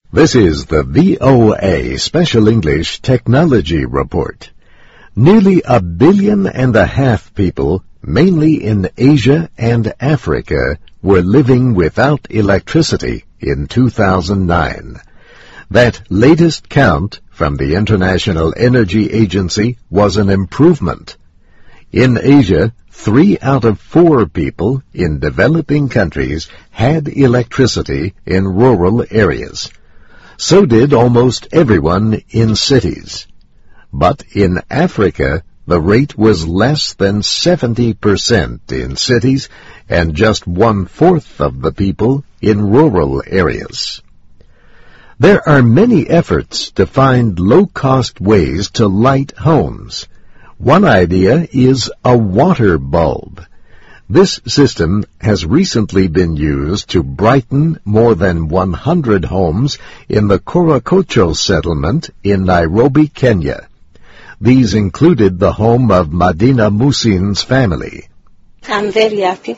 This is the VOA Special English Technology Report. Nearly 1.5 billion people, mainly in Asia and Africa, were living without electricity in 2009. That latest count from the International Energy Agency was an improvement. In Asia, 3 out of 4 people in developing countries had electricity in rural areas. So did almost everyone in cities. But in Africa, the rate was less than 70% in cities and just 1/4 of the people in rural areas. There are many efforts to find low-cost ways to light homes. One idea is a water bulb. This system has recently been used to brighten more than 100 homes in the Korokocho settlement in Nairobi, Kenya. These included the home of Madina Musin's family. I'm very happy.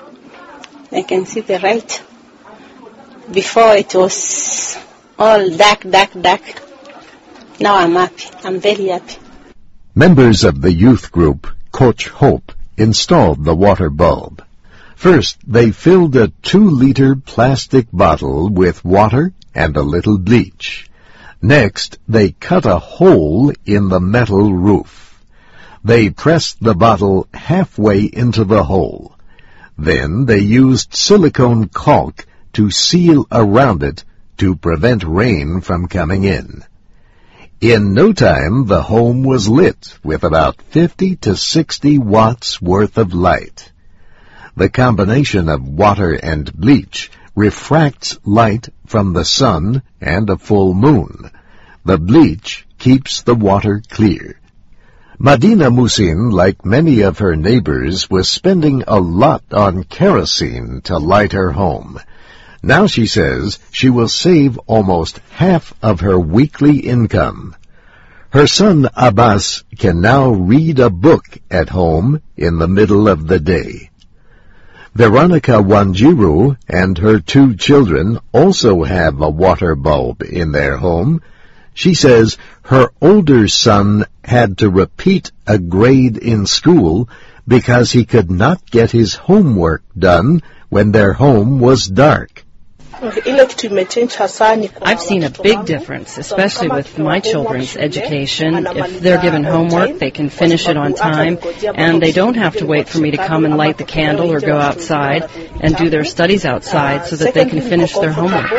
I can see the light. Before it was all dark. Now I'm happy. I'm very happy. Members of the youth group, Coach Hope, installed the water bulb. First, they filled a 2-liter plastic bottle with water and a little bleach. Next, they cut a hole in the metal roof. They pressed the bottle halfway into the hole. Then they used silicone caulk to seal around it to prevent rain from coming in. In no time, the home was lit with about 50 to 60 watts worth of light. The combination of water and bleach refracts light from the sun and a full moon. The bleach keeps the water clear. Madina Musin, like many of her neighbors, was spending a lot on kerosene to light her home. Now she says she will save almost half of her weekly income. Her son Abbas can now read a book at home in the middle of the day. Veronica Wanjiru and her 2 children also have a water bulb in their home. She says her older son had to repeat a grade in school because he could not get his homework done when their home was dark. I've seen a big difference, especially with my children's education. If they're given homework, they can finish it on time, and they don't have to wait for me to come and light the candle or go outside and do their studies outside so that they can finish their homework.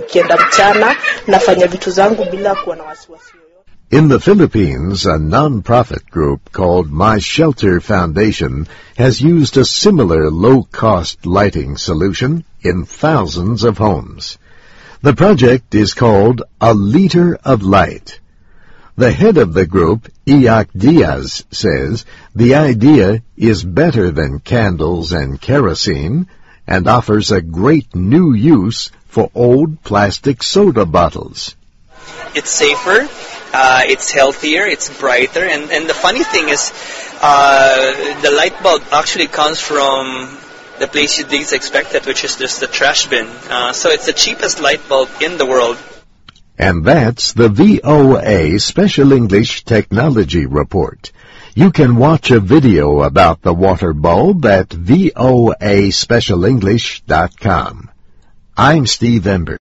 In the Philippines, a non-profit group called My Shelter Foundation has used a similar low-cost lighting solution in thousands of homes. The project is called A Liter of Light. The head of the group, Iak Diaz, says the idea is better than candles and kerosene and offers a great new use for old plastic soda bottles. It's safer. It's healthier, it's brighter, and the funny thing is the light bulb actually comes from the place you'd least expect it, which is just the trash bin. So it's the cheapest light bulb in the world. And that's the VOA Special English Technology Report. You can watch a video about the water bulb at voaspecialenglish.com. I'm Steve Ember.